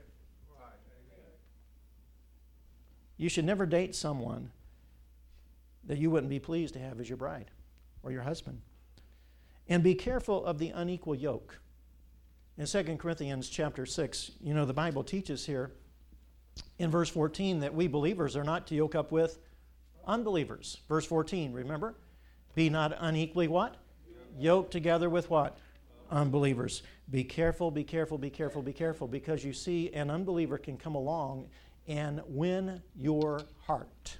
You should never date someone that you wouldn't be pleased to have as your bride or your husband. And be careful of the unequal yoke. In 2 Corinthians chapter 6, the Bible teaches here in verse 14 that we believers are not to yoke up with unbelievers. Verse 14, remember? Be not unequally what? Yoked together with what? Unbelievers. Be careful, be careful, be careful, be careful, because you see an unbeliever can come along and win your heart.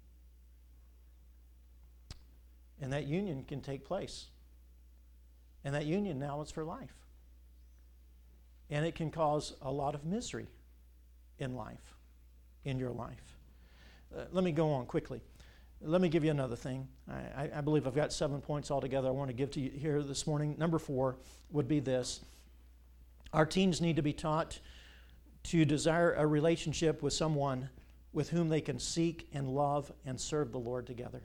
And that union can take place. And that union now is for life. And it can cause a lot of misery in life, in your life. Let me go on quickly. let me give you another thing. I believe I've got 7 points altogether I want to give to you here this morning. Number 4 would be this. Our teens need to be taught to desire a relationship with someone with whom they can seek and love and serve the Lord together.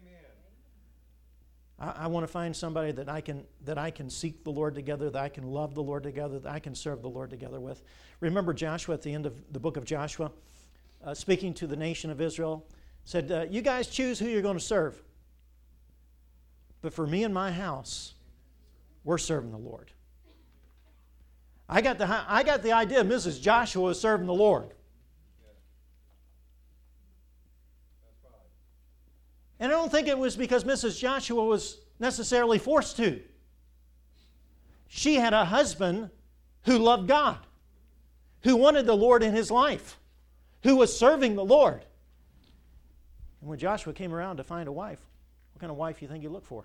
I want to find somebody that I can seek the Lord together, that I can love the Lord together, that I can serve the Lord together with. Remember Joshua at the end of the book of Joshua, speaking to the nation of Israel, said, you guys choose who you're going to serve. But for me and my house, we're serving the Lord. I got the idea Mrs. Joshua was serving the Lord. And I don't think it was because Mrs. Joshua was necessarily forced to. She had a husband who loved God, who wanted the Lord in his life, who was serving the Lord. And when Joshua came around to find a wife, what kind of wife do you think he looked for?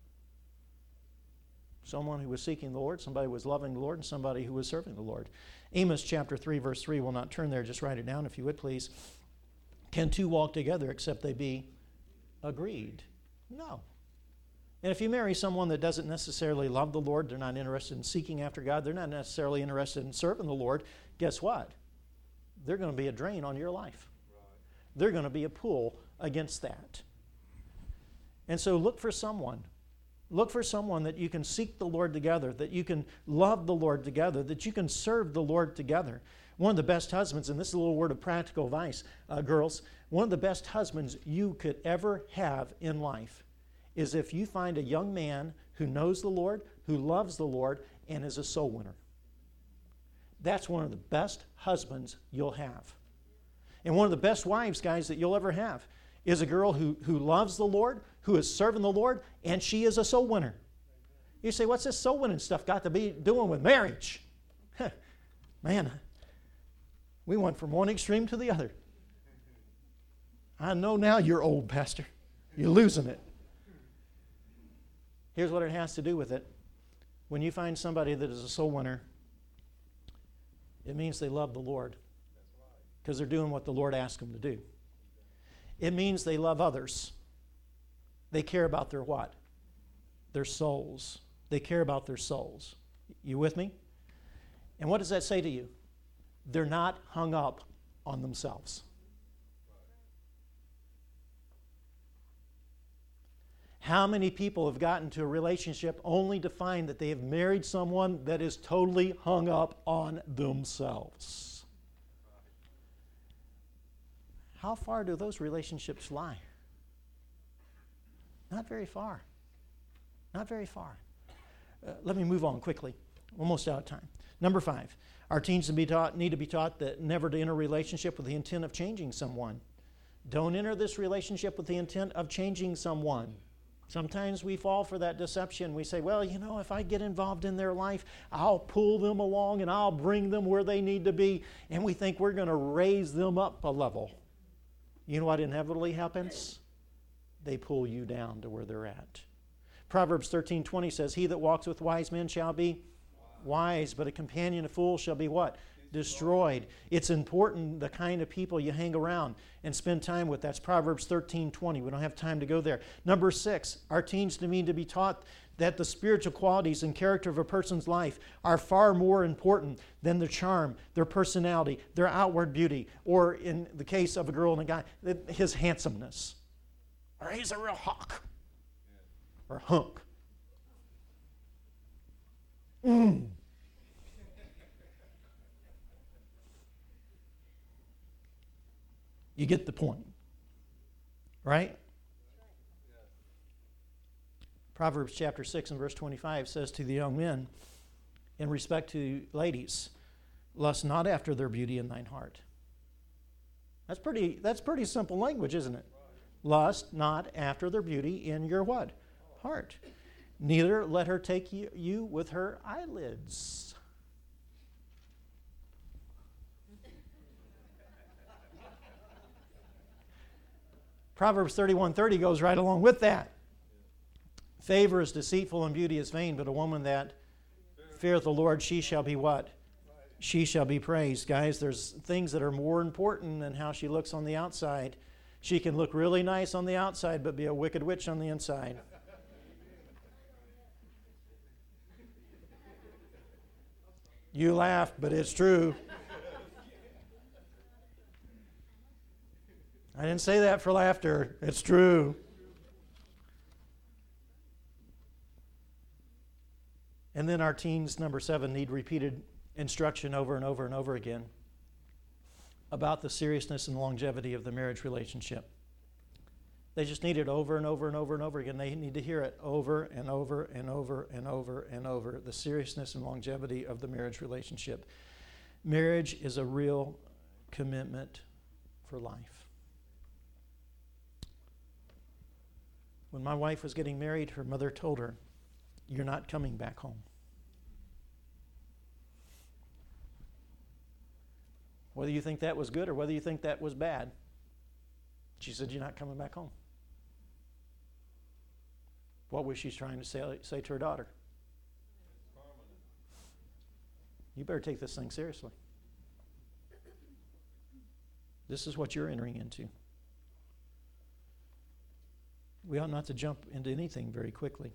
Someone who was seeking the Lord, somebody who was loving the Lord, and somebody who was serving the Lord. Amos chapter 3, verse 3, we'll not turn there, just write it down if you would please. Can two walk together except they be agreed? No. And if you marry someone that doesn't necessarily love the Lord, they're not interested in seeking after God, they're not necessarily interested in serving the Lord, guess what? They're going to be a drain on your life. Right. They're going to be a pull against that. And so look for someone. Look for someone that you can seek the Lord together, that you can love the Lord together, that you can serve the Lord together. One of the best husbands, and this is a little word of practical advice, girls, one of the best husbands you could ever have in life is if you find a young man who knows the Lord, who loves the Lord, and is a soul winner. That's one of the best husbands you'll have. And one of the best wives, guys, that you'll ever have is a girl who loves the Lord, who is serving the Lord, and she is a soul winner. You say, what's this soul winning stuff got to be doing with marriage? Man, we went from one extreme to the other. I know now you're old, Pastor. You're losing it. Here's what it has to do with it. When you find somebody that is a soul winner, it means they love the Lord because they're doing what the Lord asked them to do. It means they love others. They care about their what? Their souls. They care about their souls. You with me? And what does that say to you? They're not hung up on themselves. How many people have gotten to a relationship only to find that they have married someone that is totally hung up on themselves? How far do those relationships lie? Not very far. Not very far. Let me move on quickly. Almost out of time. Number 5. Our teens need to be taught that never to enter a relationship with the intent of changing someone. Don't enter this relationship with the intent of changing someone. Sometimes we fall for that deception. We say, well, if I get involved in their life, I'll pull them along and I'll bring them where they need to be. And we think we're going to raise them up a level. You know what inevitably happens? They pull you down to where they're at. Proverbs 13:20 says, he that walks with wise men shall be wise, but a companion of fools shall be what? Destroyed. It's important the kind of people you hang around and spend time with. That's Proverbs 13:20. We don't have time to go there. Number 6, our teens need to be taught that the spiritual qualities and character of a person's life are far more important than their charm, their personality, their outward beauty, or in the case of a girl and a guy, his handsomeness. Or he's a real hawk. Or hunk. You get the point. Right? Proverbs chapter 6 and verse 25 says to the young men, in respect to ladies, lust not after their beauty in thine heart. That's pretty simple language, isn't it? Lust not after their beauty in your what? Heart. Neither let her take you with her eyelids. Proverbs 31:30 goes right along with that. Favor is deceitful and beauty is vain, but a woman that feareth the Lord, she shall be what? She shall be praised. Guys, there's things that are more important than how she looks on the outside. She can look really nice on the outside, but be a wicked witch on the inside. You laugh, but it's true. I didn't say that for laughter. It's true. And then our teens, number 7, need repeated instruction over and over and over again about the seriousness and longevity of the marriage relationship. They just need it over and over and over and over again. They need to hear it over and over and over and over and over, the seriousness and longevity of the marriage relationship. Marriage is a real commitment for life. When my wife was getting married, her mother told her, "You're not coming back home." Whether you think that was good or whether you think that was bad, she said, "You're not coming back home." What was she trying to say to her daughter? You better take this thing seriously. This is what you're entering into. We ought not to jump into anything very quickly.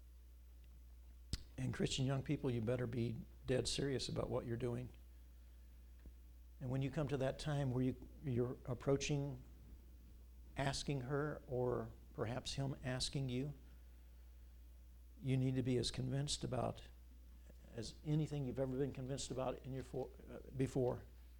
And Christian young people, you better be dead serious about what you're doing. And when you come to that time where you're approaching, asking her, or perhaps him asking you, you need to be as convinced about as anything you've ever been convinced about in before,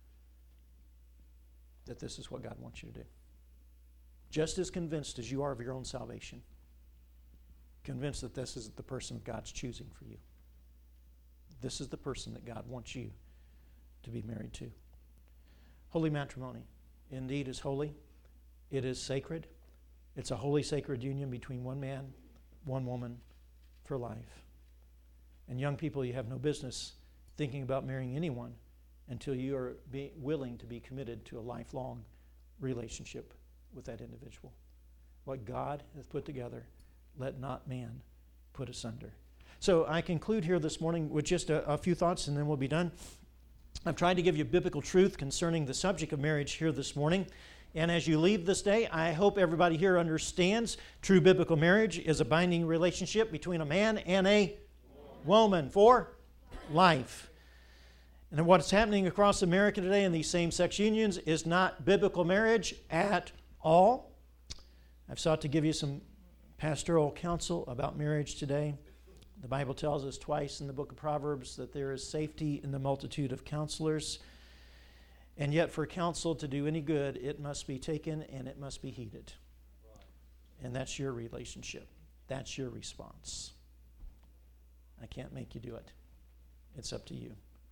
that this is what God wants you to do. Just as convinced as you are of your own salvation, convinced that this is the person God's choosing for you. This is the person that God wants you to be married to. Holy matrimony indeed is holy. It is sacred. It's a holy, sacred union between one man, one woman for life. And young people, you have no business thinking about marrying anyone until you are willing to be committed to a lifelong relationship with that individual. What God hath put together, let not man put asunder. So I conclude here this morning with just a few thoughts, and then we'll be done. I've tried to give you biblical truth concerning the subject of marriage here this morning. And as you leave this day, I hope everybody here understands true biblical marriage is a binding relationship between a man and a woman for life. And what's happening across America today in these same-sex unions is not biblical marriage at all. I've sought to give you some pastoral counsel about marriage today. The Bible tells us twice in the book of Proverbs that there is safety in the multitude of counselors. And yet for counsel to do any good, it must be taken and it must be heeded. And that's your relationship. That's your response. I can't make you do it. It's up to you.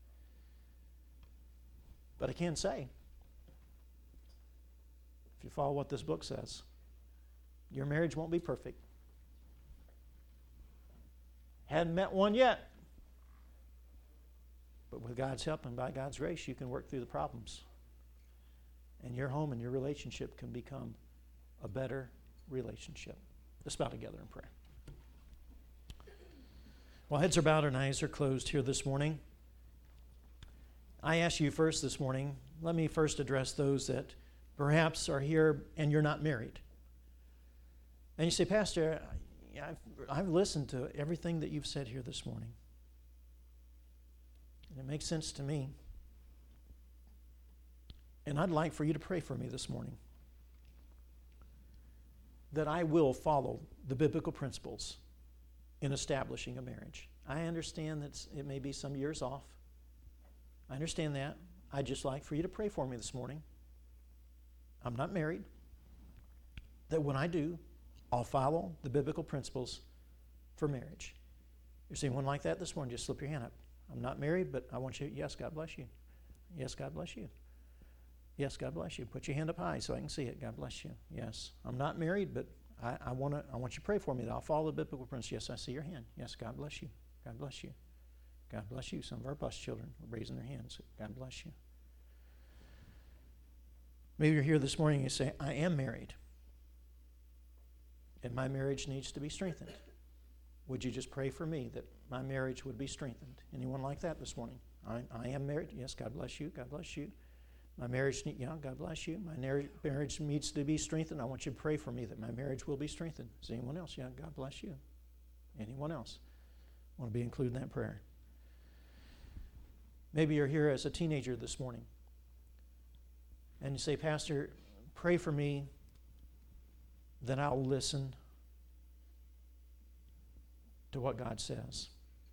But I can say, if you follow what this book says, your marriage won't be perfect. Hadn't met one yet. But with God's help and by God's grace, you can work through the problems. And your home and your relationship can become a better relationship. Let's bow together in prayer. While heads are bowed and eyes are closed here this morning, I ask you first this morning, let me first address those that perhaps are here and you're not married. And you say, "Pastor, I've listened to everything that you've said here this morning. And it makes sense to me. And I'd like for you to pray for me this morning that I will follow the biblical principles in establishing a marriage. I understand that it may be some years off. I understand that. I'd just like for you to pray for me this morning. I'm not married. That when I do, I'll follow the biblical principles for marriage." You're seeing one like that this morning, just slip your hand up. "I'm not married, but I want you." Yes, God bless you. Yes, God bless you. Yes, God bless you. Put your hand up high so I can see it. God bless you. Yes, I'm not married, but I want you to pray for me that I'll follow the biblical principles. Yes, I see your hand. Yes, God bless you. God bless you. God bless you. Some of our bus children are raising their hands. God bless you. Maybe you're here this morning and you say, "I am married, and my marriage needs to be strengthened. Would you just pray for me that my marriage would be strengthened?" Anyone like that this morning? I am married. Yes, God bless you. God bless you. My marriage, God bless you. My marriage needs to be strengthened. I want you to pray for me that my marriage will be strengthened. Is anyone else? Yeah, God bless you. Anyone else want to be included in that prayer? Maybe you're here as a teenager this morning, and you say, Pastor, pray for me that I'll listen to what God says,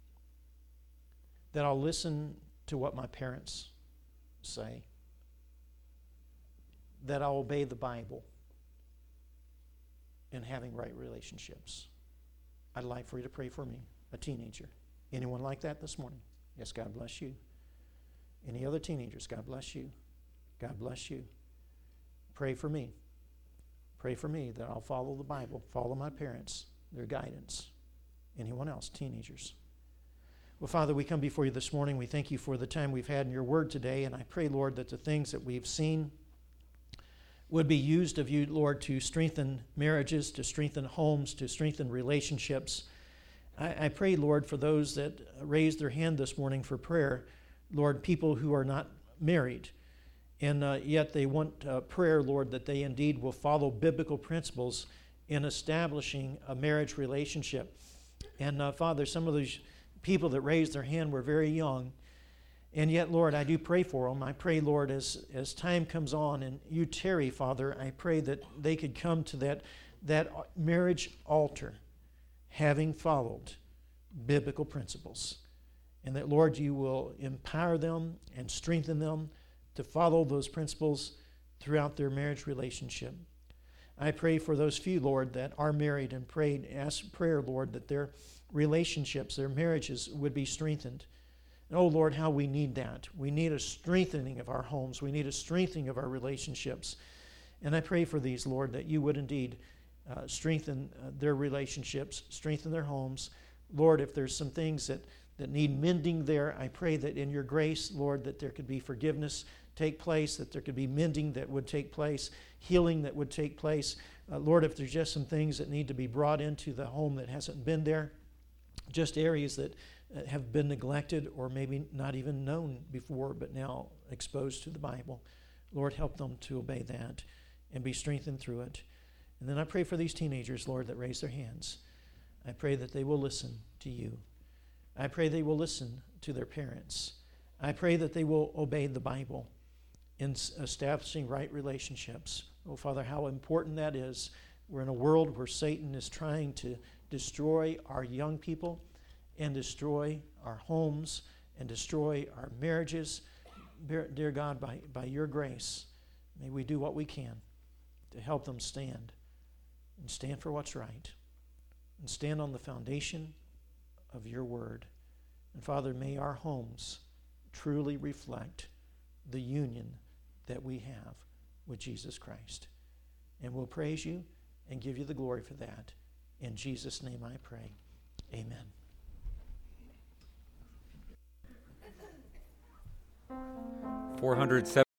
that I'll listen to what my parents say, that I'll obey the Bible in having right relationships. I'd like for you to pray for me, a teenager. Anyone like that this morning? Yes, God bless you. Any other teenagers? God bless you. God bless you. Pray for me. Pray for me that I'll follow the Bible, follow my parents, their guidance. Anyone else? Teenagers. Well, Father, we come before you this morning. We thank you for the time we've had in your word today, and I pray, Lord, that the things that we've seen would be used of you, Lord, to strengthen marriages, to strengthen homes, to strengthen relationships. I pray, Lord, for those that raised their hand this morning for prayer, Lord, people who are not married, and yet they want prayer, Lord, that they indeed will follow biblical principles in establishing a marriage relationship. And Father, some of these people that raised their hand were very young, and yet, Lord, I do pray for them. I pray, Lord, as time comes on and you tarry, Father, I pray that they could come to that marriage altar having followed biblical principles. And that, Lord, you will empower them and strengthen them to follow those principles throughout their marriage relationship. I pray for those few, Lord, that are married and ask prayer, Lord, that their relationships, their marriages would be strengthened. And oh, Lord, how we need that. We need a strengthening of our homes. We need a strengthening of our relationships. And I pray for these, Lord, that you would indeed strengthen their relationships, strengthen their homes. Lord, if there's some things that need mending there, I pray that in your grace, Lord, that there could be forgiveness take place, that there could be mending that would take place, healing that would take place. Lord, if there's just some things that need to be brought into the home that hasn't been there, just areas that have been neglected or maybe not even known before, but now exposed to the Bible. Lord, help them to obey that and be strengthened through it. And then I pray for these teenagers, Lord, that raise their hands. I pray that they will listen to you. I pray they will listen to their parents. I pray that they will obey the Bible in establishing right relationships. Oh, Father, how important that is. We're in a world where Satan is trying to destroy our young people and destroy our homes and destroy our marriages. Dear God, by your grace, may we do what we can to help them stand and stand for what's right and stand on the foundation of your word. And Father, may our homes truly reflect the union that we have with Jesus Christ. And we'll praise you and give you the glory for that. In Jesus' name I pray. Amen. 407